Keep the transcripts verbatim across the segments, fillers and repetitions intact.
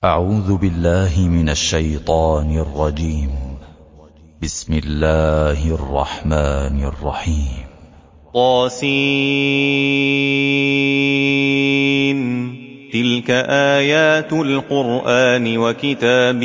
أعوذ بالله من الشيطان الرجيم. بسم الله الرحمن الرحيم. طاسين. تلك آيات القرآن وكتاب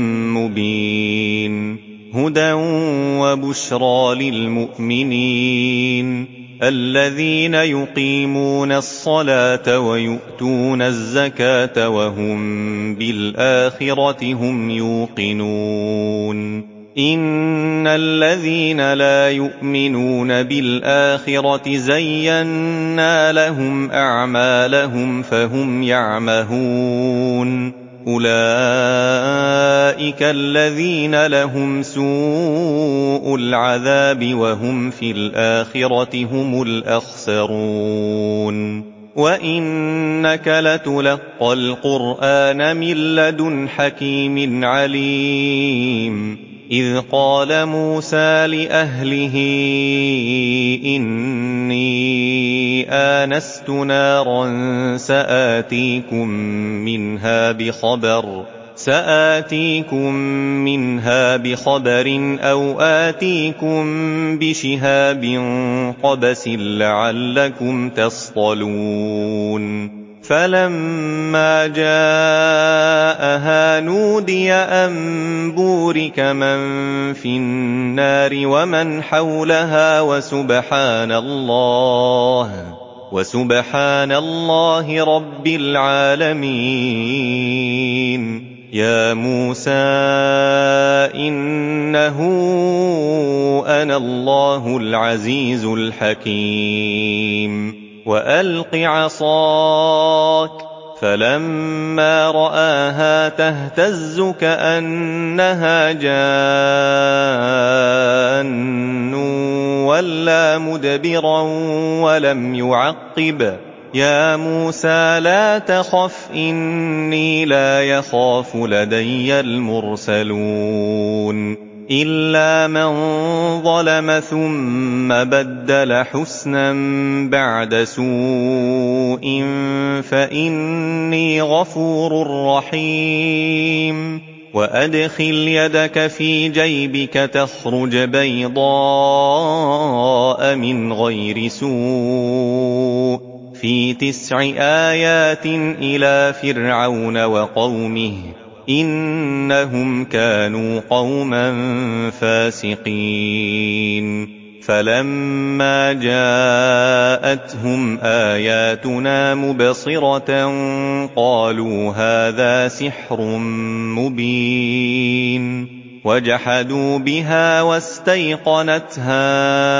مبين، هدى وبشرى للمؤمنين الذين يقيمون الصلاة ويؤتون الزكاة وهم بالآخرة هم يوقنون. إن الذين لا يؤمنون بالآخرة زينا لهم أعمالهم فهم يعمهون. أولئك الذين لهم سوء العذاب وهم في الآخرة هم الأخسرون. وإنك لتلقى القرآن من لدن حكيم عليم. إذ قال موسى لأهله إني آنست نارا سآتيكم منها بخبر سآتيكم منها بخبر أو آتيكم بشهاب قبس لعلكم تصطلون. فلما جاءها نودي أن بورك من في النار ومن حولها وسبحان الله وسبحان الله رب العالمين. يا موسى إنه أنا الله العزيز الحكيم. وألق عصاك. فلما رآها تهتز كأنها جان ولا مدبرا ولم يعقب. يا موسى لا تخف إني لا يخاف لدي المرسلون. إلا من ظلم ثم بدل حسنا بعد سوء فإني غفور رحيم. وأدخل يدك في جيبك تخرج بيضاء من غير سوء في تسع آيات إلى فرعون وقومه إنهم كانوا قوما فاسقين. فلما جاءتهم آياتنا مبصرة قالوا هذا سحر مبين. وجحدوا بها واستيقنتها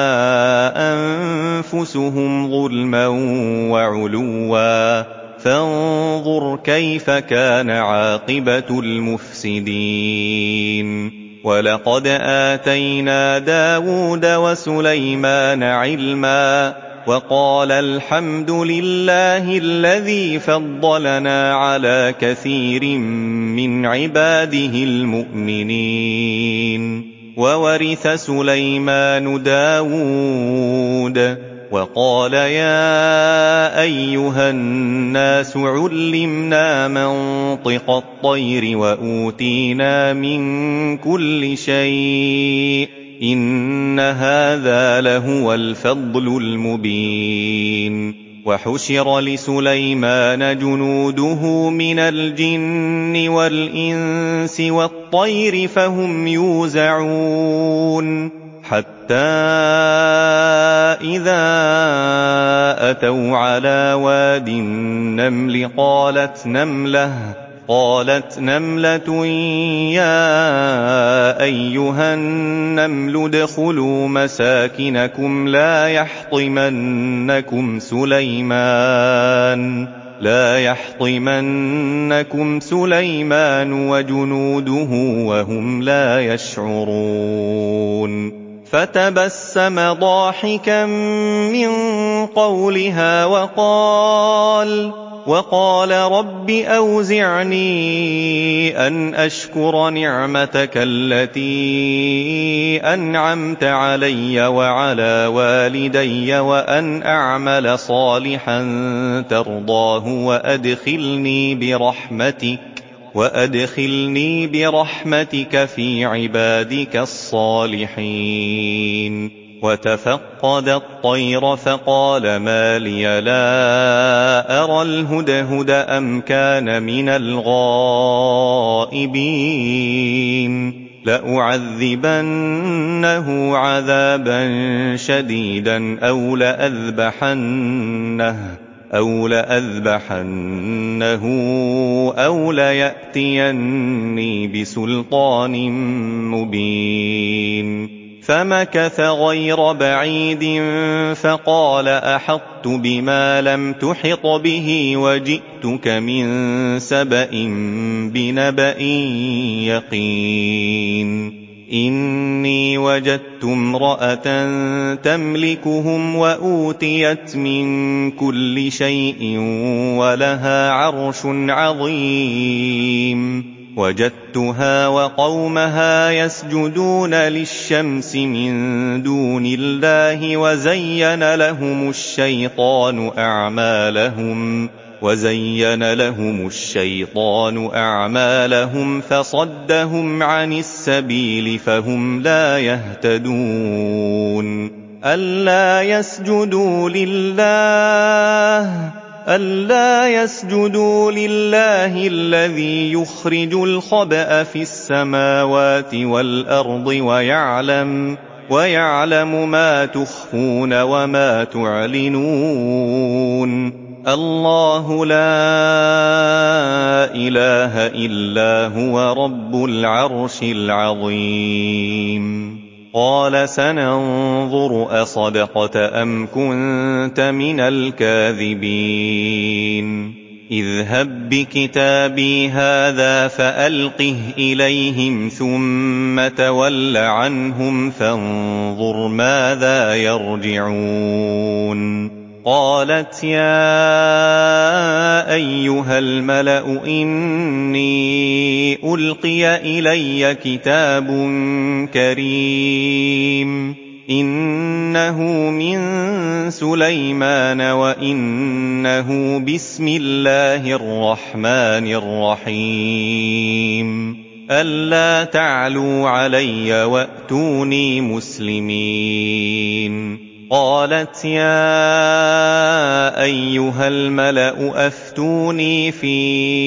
أنفسهم ظلما وعلوا فانظر كيف كان عاقبة المفسدين. ولقد آتينا داود وسليمان علما وقال الحمد لله الذي فضلنا على كثير من عباده المؤمنين. وورث سليمان داود وقال يا أيها الناس علمنا منطق الطير وأوتينا من كل شيء إن هذا لهو الفضل المبين. وحشر لسليمان جنوده من الجن والإنس والطير فهم يوزعون. حتى إذا أتوا على واد النمل قالت نملة قالت نملة يا أيها النمل ادخلوا مساكنكم لا يحطمنكم سليمان لا يحطمنكم سليمان وجنوده وهم لا يشعرون. فتبسم ضاحكا من قولها وقال وقال رب أوزعني أن أشكر نعمتك التي أنعمت علي وعلى والدي وأن أعمل صالحا ترضاه وأدخلني برحمتك وأدخلني برحمتك في عبادك الصالحين. وتفقد الطير فقال ما لي لا أرى الهدهد أم كان من الغائبين لأعذبنه عذابا شديدا أو لأذبحنه أو لأذبحنه أو ليأتيني بسلطان مبين. فمكث غير بعيد فقال أحطت بما لم تحط به وجئتك من سبأ بنبأ يقين. إني وجدت امرأة تملكهم وأوتيت من كل شيء ولها عرش عظيم. وجدتها وقومها يسجدون للشمس من دون الله وزين لهم الشيطان أعمالهم وزين لهم الشيطان أعمالهم فصدهم عن السبيل فهم لا يهتدون. ألا يسجدوا لله ألا يسجدوا لله الذي يخرج الخبأ في السماوات والأرض ويعلم ويعلم ما تخفون وما تعلنون. الله لا إله إلا هو رب العرش العظيم. قال سننظر أصدقت أم كنت من الكاذبين. اذهب بكتابي هذا فألقه إليهم ثم تول عنهم فانظر ماذا يرجعون. قالت يا أيها الملأ إني ألقي إلي كتاب كريم إنه من سليمان وإنه بسم الله الرحمن الرحيم ألا تعلوا علي وأتوني مسلمين. قالت يا أيها الملأ أفتوني في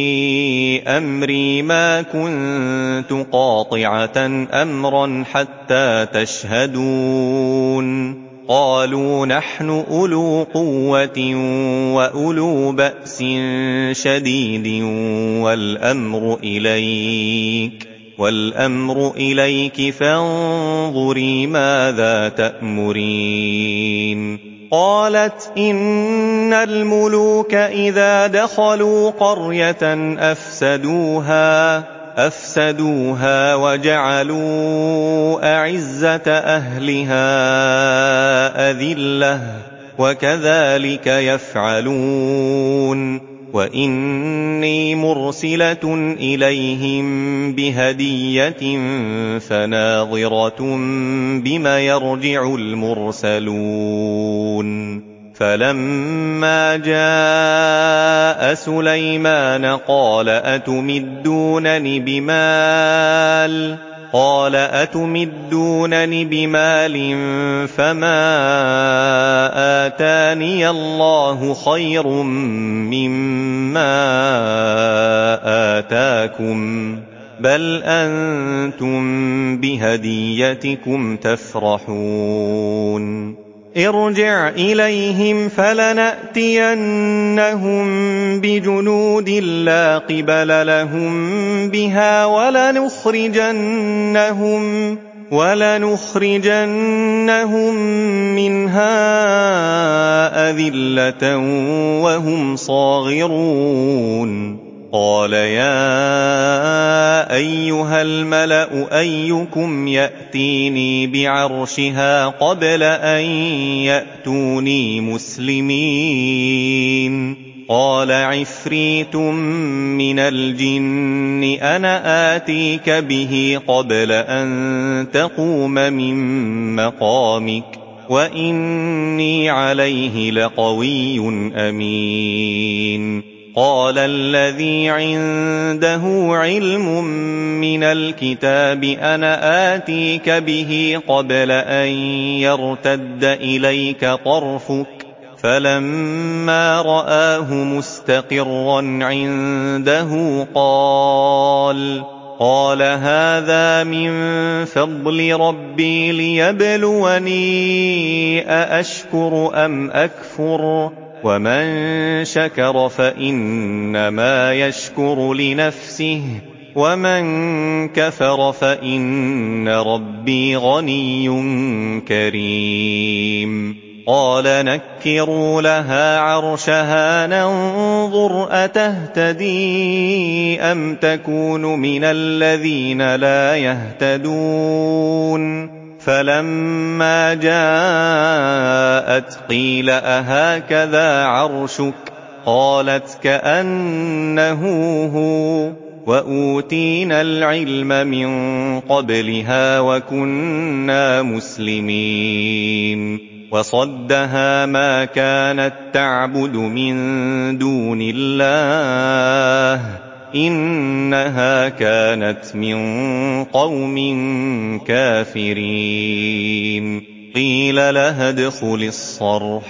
أمري ما كنت قاطعة أمرا حتى تشهدون. قالوا نحن أولو قوة وأولو بأس شديد والأمر إليك والأمر إليك فانظري ماذا تأمرين. قالت إن الملوك إذا دخلوا قرية أفسدوها أفسدوها وجعلوا أعزة أهلها أذلة وكذلك يفعلون. وإني مرسلة إليهم بهدية فناظرة بما يرجع المرسلون. فلما جاء سليمان قال أتمدونني بمال قال أتمدونني بمال فما آتاني الله خير مما آتاكم بل أنتم بهديتكم تفرحون. ارجع إليهم فلنأتينهم بجنود لا قبل لهم بها ولنخرجنهم ولنخرجنهم منها أذلة وهم صاغرون. قال يا أيها الملأ أيكم يأتيني بعرشها قبل أن يأتوني مسلمين. قال عفريت من الجن أنا آتيك به قبل أن تقوم من مقامك وإني عليه لقوي أمين. قال الذي عنده علم من الكتاب أنا آتيك به قبل أن يرتد إليك طرفك فلما رآه مستقرا عنده قال قال هذا من فضل ربي ليبلوني أأشكر أم أكفر ومن شكر فإنما يشكر لنفسه ومن كفر فإن ربي غني كريم قال نكروا لها عرشها ننظر أتهتدي أم تكون من الذين لا يهتدون فلما جاءت قيل أهكذا عرشك قالت كأنه هو وأوتينا العلم من قبلها وكنا مسلمين وصدها ما كانت تعبد من دون الله إنها كانت من قوم كافرين قيل لها ادخل الصرح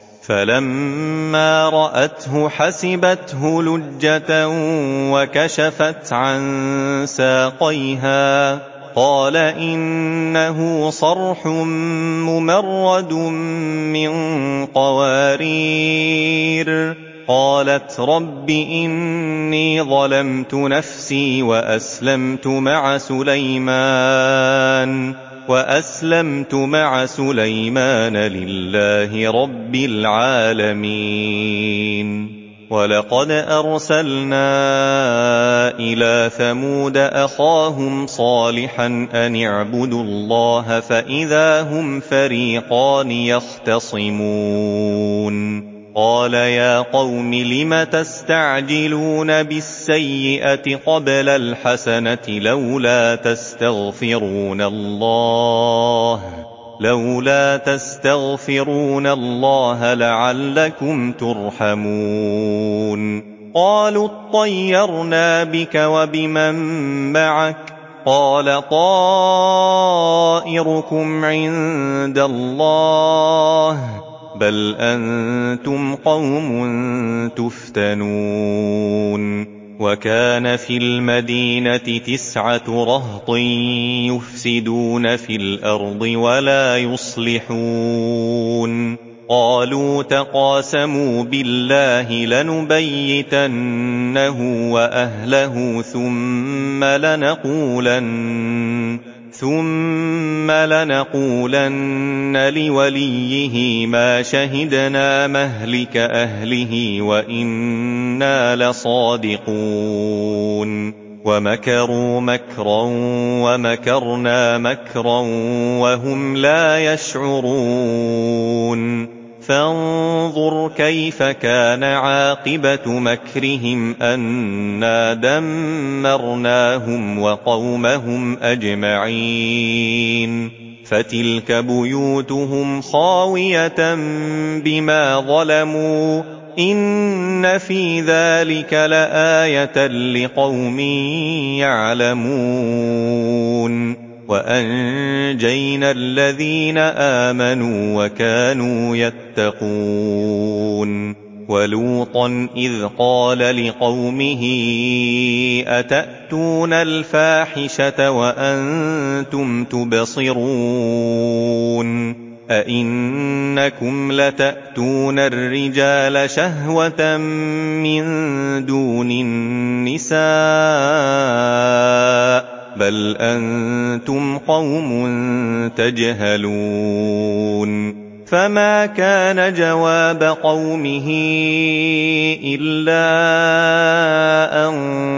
فلما رأته حسبته لجة وكشفت عن ساقيها قال إنه صرح ممرد من قوارير قالت رب إني ظلمت نفسي وأسلمت مع سليمان وأسلمت مع سليمان لله رب العالمين ولقد أرسلنا إلى ثمود أخاهم صالحا أن اعبدوا الله فإذا هم فريقان يختصمون قال يا قوم لم تستعجلون بالسيئة قبل الحسنة لولا تستغفرون الله لولا تستغفرون الله لعلكم ترحمون قالوا اطيرنا بك وبمن معك قال طائركم عند الله بل أنتم قوم تفتنون وكان في المدينة تسعة رهط يفسدون في الأرض ولا يصلحون قالوا تقاسموا بالله لنبيتنه وأهله ثم لنقولن ثم لنقولن لوليه ما شهدنا مهلك أهله وإنا لصادقون ومكروا مكرا ومكرنا مكرا وهم لا يشعرون فانظر كيف كان عاقبة مكرهم أنا دمرناهم وقومهم أجمعين فتلك بيوتهم خاوية بما ظلموا إن في ذلك لآية لقوم يعلمون وأنجينا الذين آمنوا وكانوا يتقون ولوطا إذ قال لقومه أتأتون الفاحشة وأنتم تبصرون أئنكم لتأتون الرجال شهوة من دون النساء بل أنتم قوم تجهلون فما كان جواب قومه إلا أن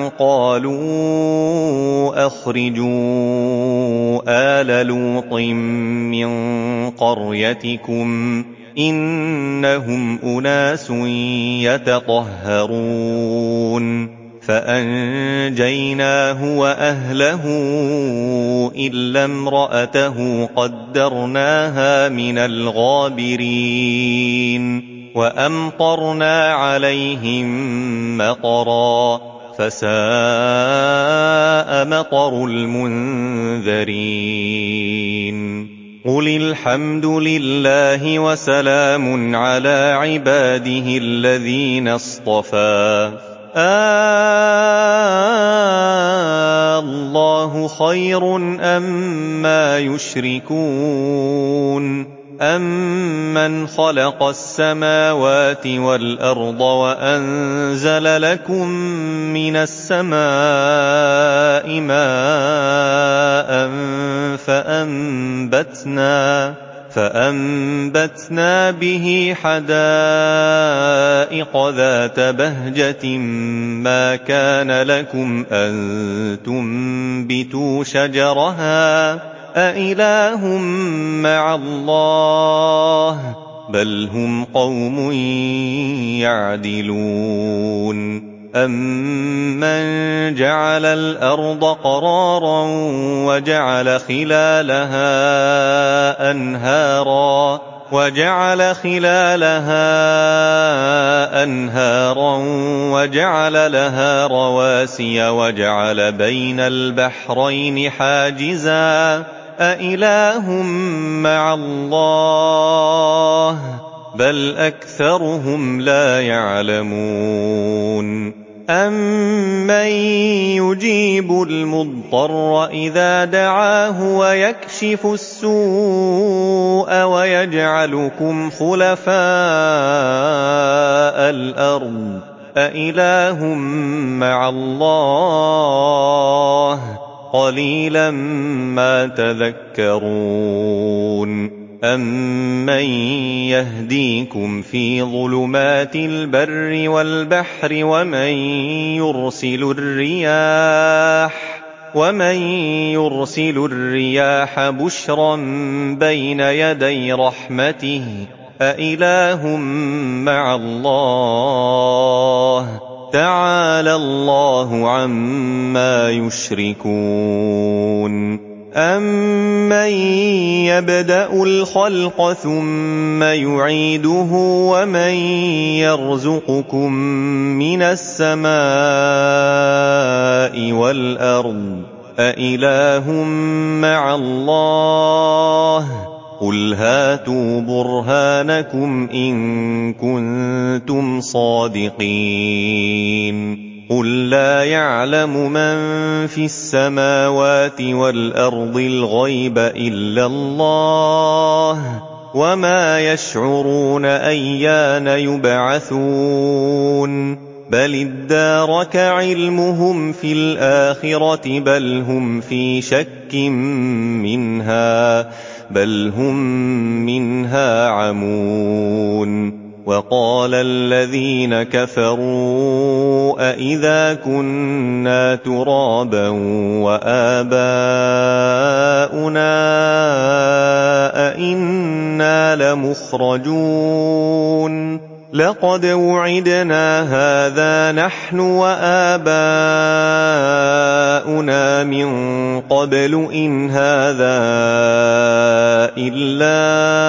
قالوا أخرجوا آل لوط من قريتكم إنهم أناس يتطهرون فأنجيناه وأهله إلا امرأته قدرناها من الغابرين وأمطرنا عليهم مطرا فساء مطر المنذرين قل الحمد لله وسلام على عباده الذين اصطفى الله خير أما يشركون أَمَّنْ خَلَقَ السَّمَاوَاتِ وَالْأَرْضَ وَأَنزَلَ لَكُم مِّنَ السَّمَاءِ مَاءً فَأَنبَتْنَا فَأَنبَتْنَا بِهِ حَدَائِقَ ذَاتَ بَهْجَةٍ مَّا كَانَ لَكُمْ أَن تُنبِتُوا شَجَرَهَا أَإِلَٰهٌ مَّعَ اللَّهِ بَلْ هُمْ قَوْمٌ يَعْدِلُونَ أَمَّن جَعَلَ الْأَرْضَ قَرَارًا وَجَعَلَ خِلَالَهَا أَنْهَارًا وَجَعَلَ خِلَالَهَا أَنْهَارًا وَجَعَلَ لَهَا رَوَاسِيَ وَجَعَلَ بَيْنَ الْبَحْرَيْنِ حَاجِزًا أَإِلَٰهٌ مَّعَ اللَّهِ بَلْ أَكْثَرُهُمْ لَا يَعْلَمُونَ أَمَّن يُجِيبُ الْمُضْطَرَّ إِذَا دَعَاهُ وَيَكْشِفُ السُّوءَ وَيَجْعَلُكُمْ خُلَفَاءَ الْأَرْضِ أَإِلَٰهٌ مَّعَ اللَّهِ قَلِيلًا مَّا تَذَكَّرُونَ أَمَّن يَهْدِيكُمْ فِي ظُلُمَاتِ الْبَرِّ وَالْبَحْرِ وَمَن يُرْسِلُ الرِّيَاحَ وَمَن يُرْسِلُ الرِّيَاحَ بُشْرًا بَيْنَ يَدَيْ رَحْمَتِهِ أَإِلَٰهٌ مَّعَ اللَّهِ تَعَالَى اللَّهُ عَمَّا يُشْرِكُونَ أَمَّن يَبْدَأُ الْخَلْقَ ثُمَّ يُعِيدُهُ وَمَن يَرْزُقُكُم مِّنَ السَّمَاءِ وَالْأَرْضِ أَإِلَٰهٌ مَّعَ اللَّهِ قُلْ هَاتُوا بُرْهَانَكُمْ إِن كُنتُمْ صَادِقِينَ قُل لَّا يَعْلَمُ مَن فِي السَّمَاوَاتِ وَالْأَرْضِ الْغَيْبَ إِلَّا اللَّهُ وَمَا يَشْعُرُونَ أَيَّانَ يُبْعَثُونَ بَلِ ادَّارَكَ عِلْمُهُمْ فِي الْآخِرَةِ بَلْ هُمْ فِي شَكٍّ مِّنْهَا بَلْ هُم مِّنْهَا عَمُونَ وَقَالَ الَّذِينَ كَفَرُوا أَإِذَا كُنَّا تُرَابًا وَآبَاؤُنَا أَإِنَّا لَمُخْرَجُونَ لَقَدْ وُعِدْنَا هَٰذَا نَحْنُ وَآبَاؤُنَا مِن قَبْلُ إِنْ هَٰذَا إِلَّا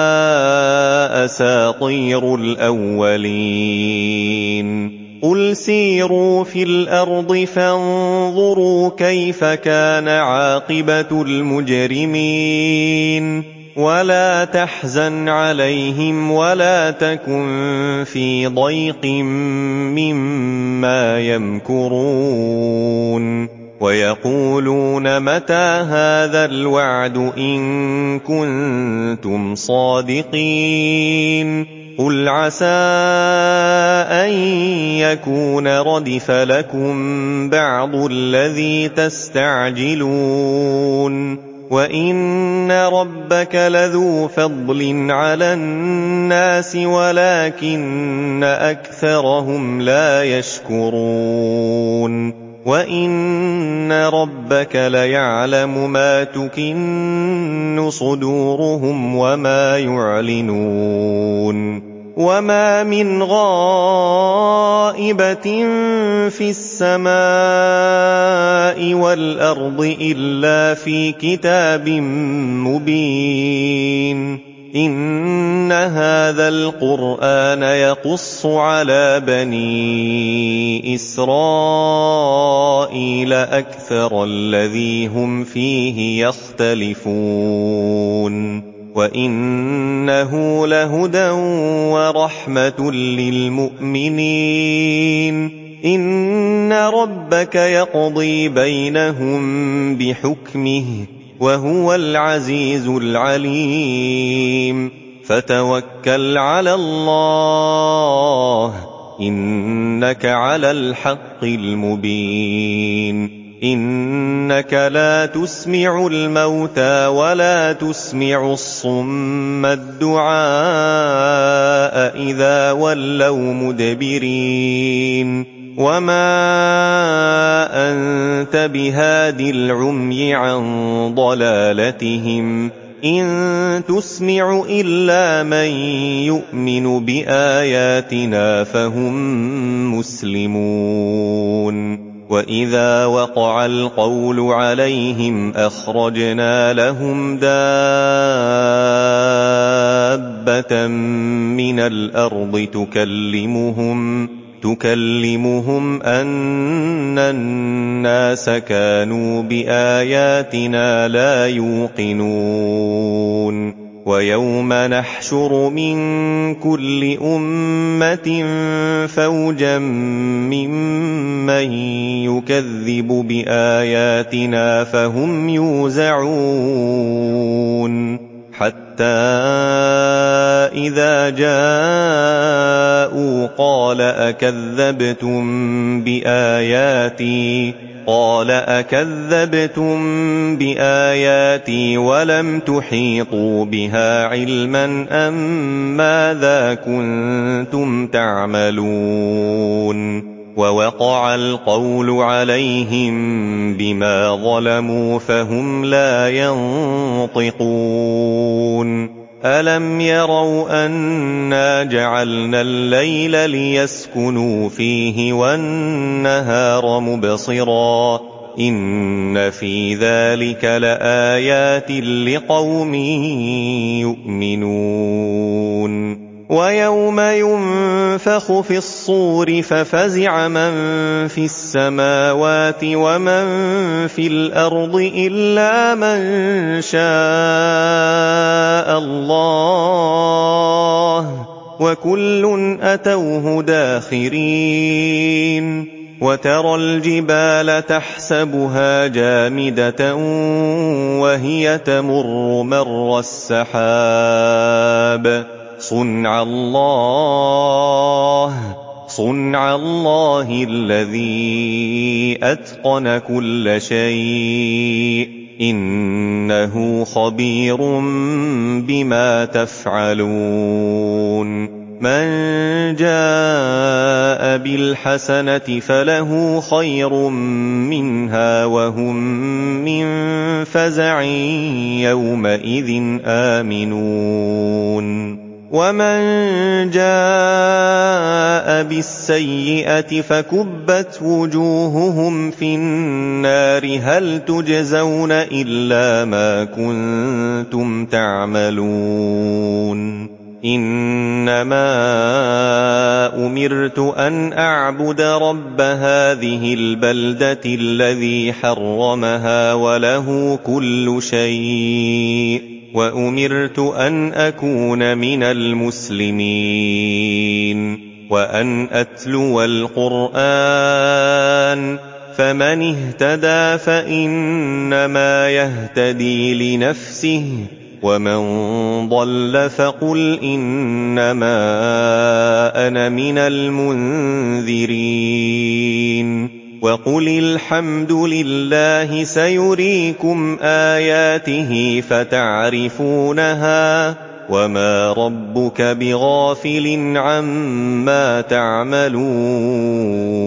أَسَاطِيرُ الْأَوَّلِينَ قُلْ سِيرُوا فِي الْأَرْضِ فَانظُرُوا كَيْفَ كَانَ عَاقِبَةُ الْمُجْرِمِينَ وَلَا تَحْزَنْ عَلَيْهِمْ وَلَا تَكُن فِي ضَيْقٍ مِّمَّا يَمْكُرُونَ وَيَقُولُونَ مَتَىٰ هَٰذَا الْوَعْدُ إِن كُنتُمْ صَادِقِينَ قُلْ عَسَىٰ أَن يَكُونَ رَدِفَ لَكُم بَعْضُ الَّذِي تَسْتَعْجِلُونَ وَإِنَّ رَبَّكَ لَذُو فَضْلٍ عَلَى النَّاسِ وَلَٰكِنَّ أَكْثَرَهُمْ لَا يَشْكُرُونَ وَإِنَّ رَبَّكَ لَيَعْلَمُ مَا تُكِنُّ صُدُورُهُمْ وَمَا يُعْلِنُونَ وَمَا مِنْ غَائِبَةٍ فِي السَّمَاءِ وَالْأَرْضِ إِلَّا فِي كِتَابٍ مُّبِينٍ إن هذا القرآن يقص على بني إسرائيل أكثر الذي هم فيه يختلفون وإنه لهدى ورحمة للمؤمنين إن ربك يقضي بينهم بحكمه وهو العزيز العليم فتوكل على الله إنك على الحق المبين إنك لا تسمع الموتى ولا تسمع الصم الدعاء إذا ولوا مدبرين وما أنت بهاد العمي عن ضلالتهم إن تسمع إلا من يؤمن بآياتنا فهم مسلمون وإذا وقع القول عليهم أخرجنا لهم دابة من الأرض تكلمهم تكلمهم أن الناس كانوا بآياتنا لا يوقنون ويوم نحشر من كل أمة فوجا ممن يكذب بآياتنا فهم يوزعون حتى إذا جاءوا قال أكذبتم بآياتي قال أكذبتم بآياتي ولم تحيطوا بها علما أم ماذا كنتم تعملون ووقع القول عليهم بما ظلموا فهم لا ينطقون ألم يروا أنا جعلنا الليل ليسكنوا فيه والنهار مبصرا إن في ذلك لآيات لقوم يؤمنون ويوم ينفخ في الصور ففزع من في السماوات ومن في الأرض إلا من شاء الله وكل أتوه داخرين وترى الجبال تحسبها جامدة وهي تمر مر السحاب صنع الله صنع الله الذي أتقن كل شيء إنه خبير بما تفعلون من جاء بالحسنة فله خير منها وهم من فزع يومئذ آمنون ومن جاء بالسيئة فكبت وجوههم في النار هل تجزون إلا ما كنتم تعملون إنما أمرت أن أعبد رب هذه البلدة الذي حرمها وله كل شيء وأمرت أن أكون من المسلمين وأن أتلو القرآن فمن اهتدى فإنما يهتدي لنفسه ومن ضل فقل إنما أنا من المنذرين وقل الحمد لله سيريكم آياته فتعرفونها وما ربك بغافل عما تعملون